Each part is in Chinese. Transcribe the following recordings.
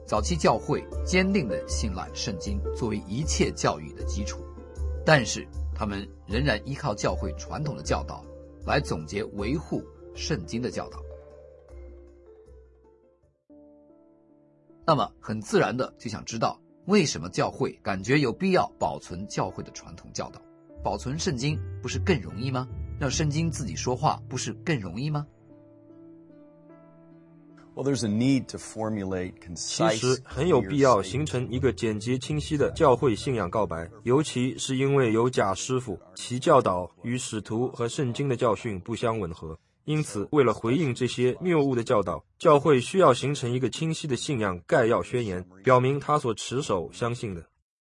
早期教会坚定地信赖圣经作为一切教育的基础，但是他们仍然依靠教会传统的教导来总结维护圣经的教导。那么很自然的就想知道，为什么教会感觉有必要保存教会的传统教导？保存圣经不是更容易吗？让圣经自己说话不是更容易吗？ 其实很有必要形成一个简洁清晰的教会信仰告白，尤其是因为有假师傅，其教导与使徒和圣经的教训不相吻合。因此，为了回应这些谬误的教导，教会需要形成一个清晰的信仰概要宣言，表明他所持守相信的。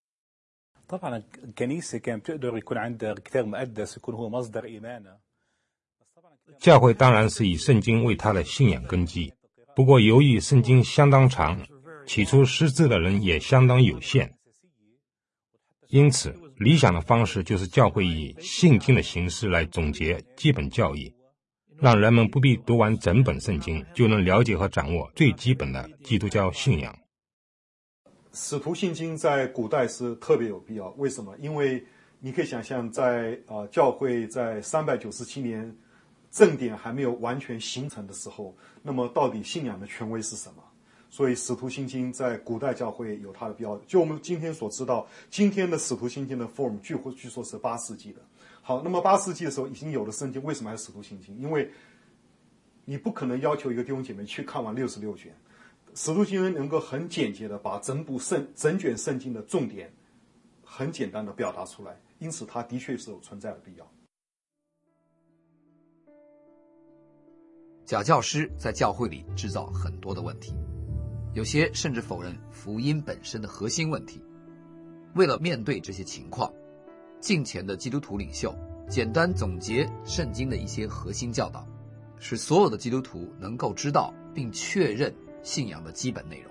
教会当然是以圣经为他的信仰根基，不过由于圣经相当长，起初识字的人也相当有限，因此理想的方式就是教会以信经的形式来总结基本教义，让人们不必读完整本圣经就能了解和掌握最基本的基督教信仰。 使徒信经在古代是特别有必要，为什么？因为你可以想象在教会在397年正典还没有完全形成的时候，那么到底信仰的权威是什么？所以使徒信经在古代教会有它的必要。就我们今天所知道，今天的使徒信经的 form 据说是8世纪的。好，那么8世纪的时候已经有了圣经，为什么还是使徒信经？因为你不可能要求一个弟兄姐妹去看完66卷，使徒信经能够很简洁的把整卷圣经的重点很简单的表达出来，因此它的确是有存在的必要。 假教师在教会里制造很多的问题，有些甚至否认福音本身的核心问题。为了面对这些情况，近前的基督徒领袖简单总结圣经的一些核心教导，使所有的基督徒能够知道并确认信仰的基本内容。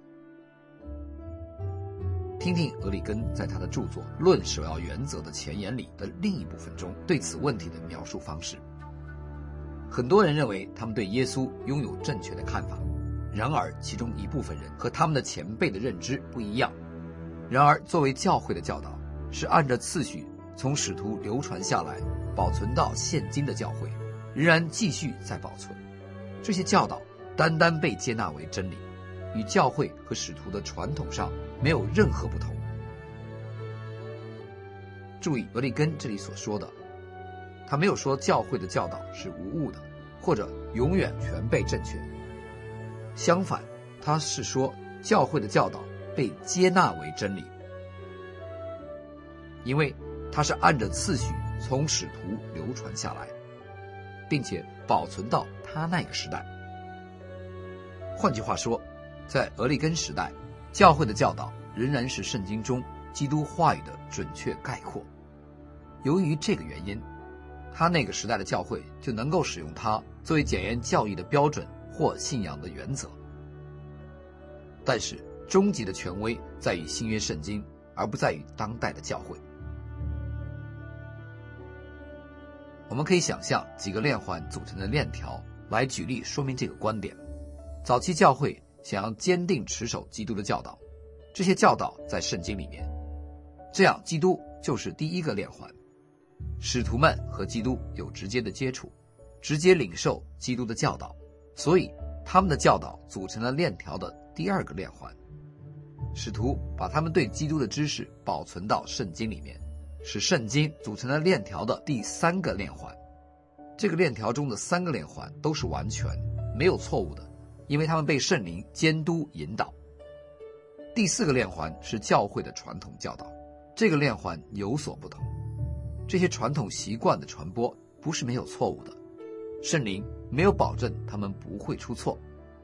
听听俄里根在他的著作《论首要原则的前言》里的另一部分中对此问题的描述方式。很多人认为他们对耶稣拥有正确的看法，然而其中一部分人和他们的前辈的认知不一样。然而作为教会的教导，是按照次序从使徒流传下来保存到现今的教会仍然继续在保存。这些教导单单被接纳为真理，与教会和使徒的传统上没有任何不同。注意俄里根这里所说的，他没有说教会的教导是无误的，或者永远全被正确。相反，他是说教会的教导被接纳为真理，因为它是按着次序从使徒流传下来，并且保存到他那个时代。换句话说，在俄里根时代，教会的教导仍然是圣经中基督话语的准确概括。由于这个原因，他那个时代的教会就能够使用它作为检验教义的标准或信仰的原则。但是终极的权威在于新约圣经，而不在于当代的教会。我们可以想象几个链环组成的链条来举例说明这个观点。早期教会想要坚定持守基督的教导，这些教导在圣经里面，这样基督就是第一个链环。使徒们和基督有直接的接触，直接领受基督的教导，所以他们的教导组成了链条的第二个链环。使徒把他们对基督的知识保存到圣经里面，使圣经组成了链条的第三个链环。这个链条中的三个链环都是完全没有错误的，因为他们被圣灵监督引导。第四个链环是教会的传统教导，这个链环有所不同。这些传统习惯的传播不是没有错误的，圣灵没有保证他们不会出错。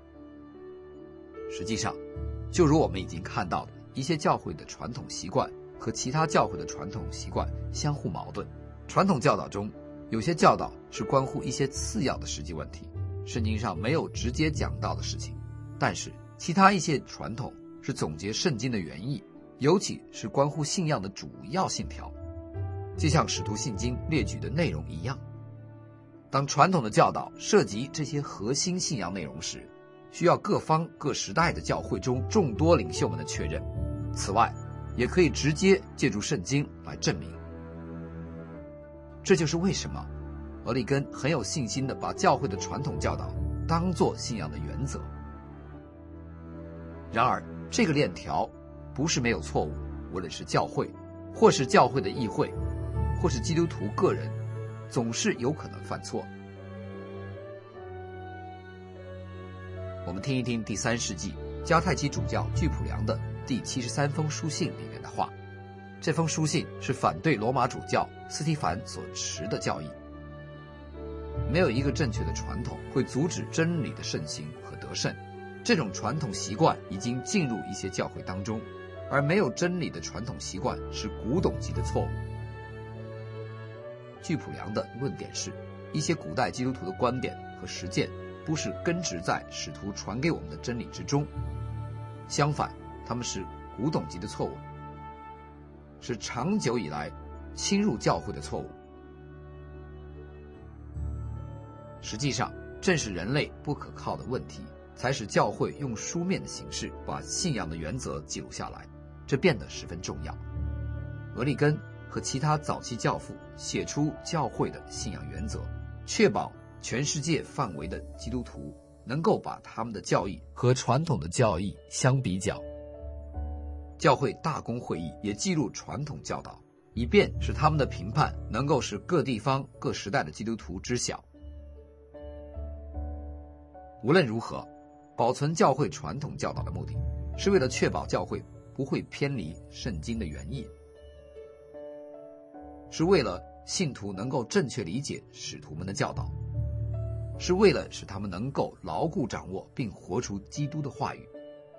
实际上，就如我们已经看到的，一些教会的传统习惯和其他教会的传统习惯相互矛盾。传统教导中，有些教导是关乎一些次要的实际问题，圣经上没有直接讲到的事情，但是其他一些传统是总结圣经的原意，尤其是关乎信仰的主要信条，就像使徒信经列举的内容一样。当传统的教导涉及这些核心信仰内容时， 需要各方各时代的教会中众多领袖们的确认。此外，也可以直接借助圣经来证明。这就是为什么俄利根很有信心地把教会的传统教导当作信仰的原则。然而，这个链条不是没有错误，无论是教会，或是教会的议会，或是基督徒个人，总是有可能犯错。我们听一听第3世纪迦太基主教巨普良的第73封书信里面的话。这封书信是反对罗马主教斯提凡所持的教义。没有一个正确的传统会阻止真理的盛行和得胜，这种传统习惯已经进入一些教会当中，而没有真理的传统习惯是古董级的错误。巨普良的论点是，一些古代基督徒的观点和实践不是根植在使徒传给我们的真理之中，相反，他们是古董级的错误，是长久以来侵入教会的错误。实际上，正是人类不可靠的问题，才使教会用书面的形式把信仰的原则记录下来，这变得十分重要。俄利根和其他早期教父写出教会的信仰原则，确保全世界范围的基督徒能够把他们的教义和传统的教义相比较。教会大公会议也记录传统教导，以便使他们的评判能够使各地方各时代的基督徒知晓。无论如何，保存教会传统教导的目的是为了确保教会不会偏离圣经的原意，是为了信徒能够正确理解使徒们的教导，是为了使他们能够牢固掌握并活出基督的话语。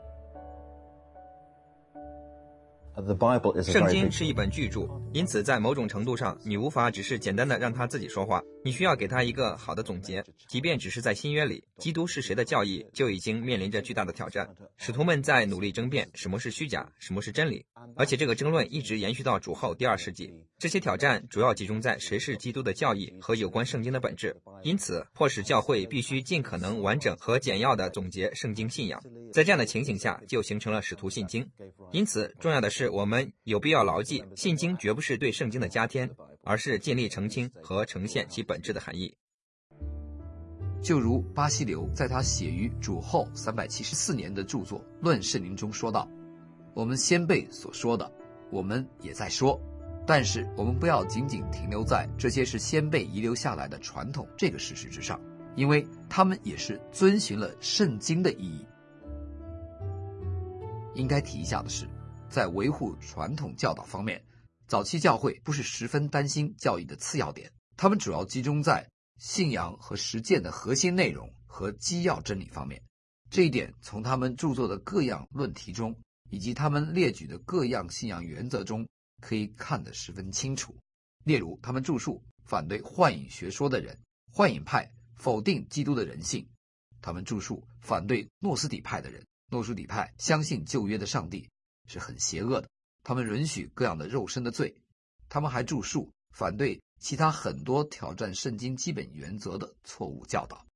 圣经是一本巨著，因此在某种程度上，你无法只是简单的让他自己说话，你需要给他一个好的总结。即便只是在新约里，基督是谁的教义就已经面临着巨大的挑战。使徒们在努力争辩什么是虚假，什么是真理，而且这个争论一直延续到主后第2世纪。这些挑战主要集中在谁是基督的教义和有关圣经的本质，因此迫使教会必须尽可能完整和简要地总结圣经信仰。在这样的情形下，就形成了使徒信经。因此，重要的是我们有必要牢记，信经绝不是对圣经的加添，而是尽力澄清和呈现其本质的含义。 就如巴西流在他写于主后374年的著作《论圣灵》中说道：我们先辈所说的，我们也在说，但是我们不要仅仅停留在这些是先辈遗留下来的传统这个事实之上，因为他们也是遵循了圣经的意义。应该提一下的是，在维护传统教导方面，早期教会不是十分担心教义的次要点，他们主要集中在信仰和实践的核心内容和基要真理方面。这一点从他们著作的各样论题中，以及他们列举的各样信仰原则中可以看得十分清楚。例如，他们著述反对幻影学说的人，幻影派否定基督的人性；他们著述反对诺斯底派的人，诺斯底派相信旧约的上帝是很邪恶的，他们允许各样的肉身的罪；他们还著述反对其他很多挑战圣经基本原则的错误教导。